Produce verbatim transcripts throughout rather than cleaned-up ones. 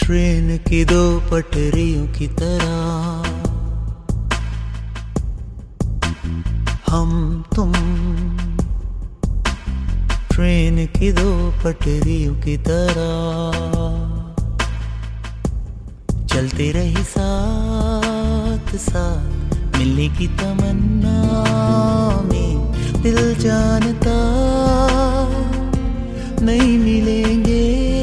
Train की दो पटरियों की तरह हम तुम, ट्रेन की दो पटरियों की तरह चलते रही साथ साथ, मिलने की तमन्ना में दिल जानता नहीं मिलेंगे,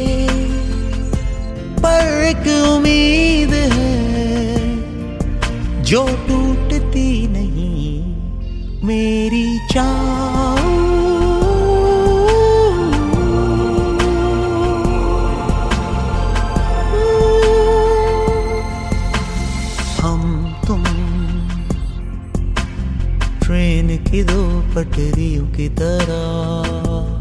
पर एक उम्मीद है जो टूटती नहीं, मेरी चाह हम तुम, ट्रेन की दो पटरियों की तरह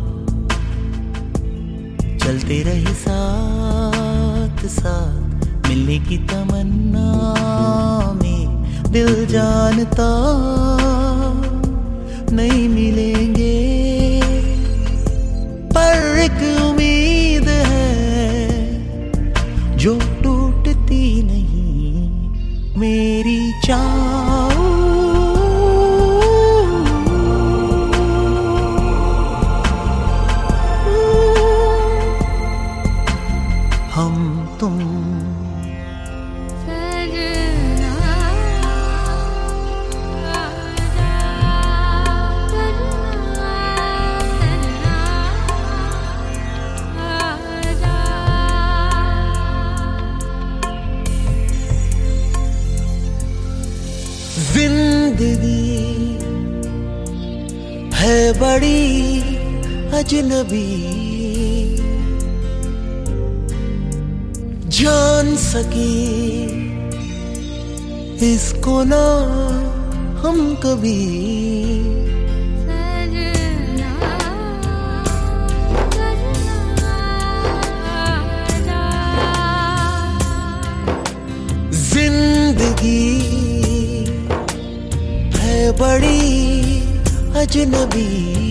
चलते रही साथ साथ, मिलने की तमन्ना में दिल जानता नहीं मिलेंगे, पर एक उम्मीद है जो टूटती नहीं, मेरी चाह हम तुम। जिंदगी है बड़ी अजनबी, जान सके इसको ना हम कभी, जिंदगी है बड़ी अजनबी,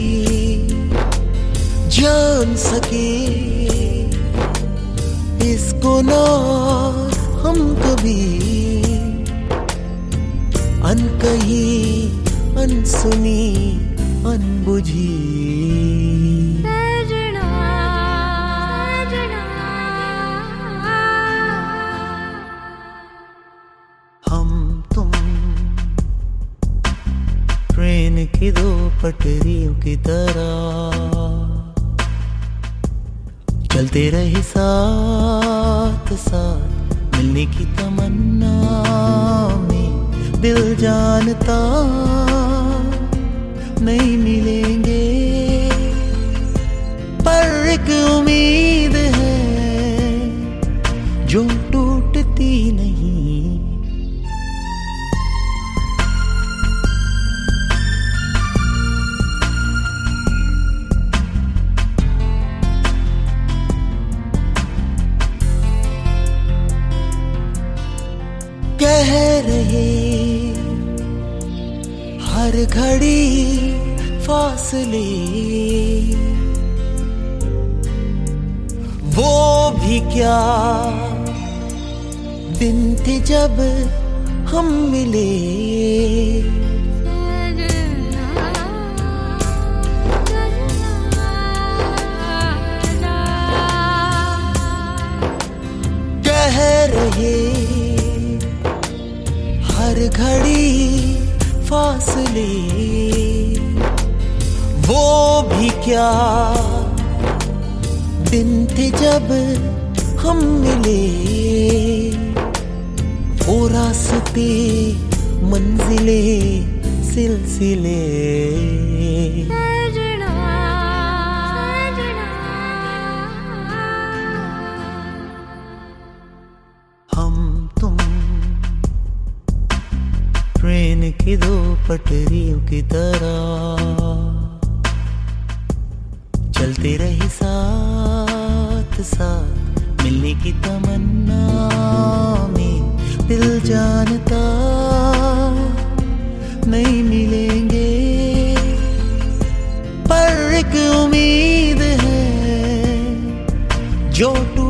जान सके इसको ना हम कभी, अनकही अनसुनी अनबुझी, हम तुम, ट्रेन की दो पटरियों की तरह चलते रहे साथ साथ, मिलने की तमन्ना में दिल जानता नहीं मिलेंगे, पर एक उम्मीद है जो टूटती नहीं, कह रहे हर घड़ी फासले, वो भी क्या दिन थे जब हम मिले, कह रहे हर घड़ी फासले, वो भी क्या दिन थे जब हम मिले, वो रास्ते मंजिले सिलसिले, हम तुम, ट्रेन की दो पटरियों की तरह चलते रही साथ साथ, मिलने की तमन्ना में दिल जानता नहीं मिलेंगे, पर एक उम्मीद है जो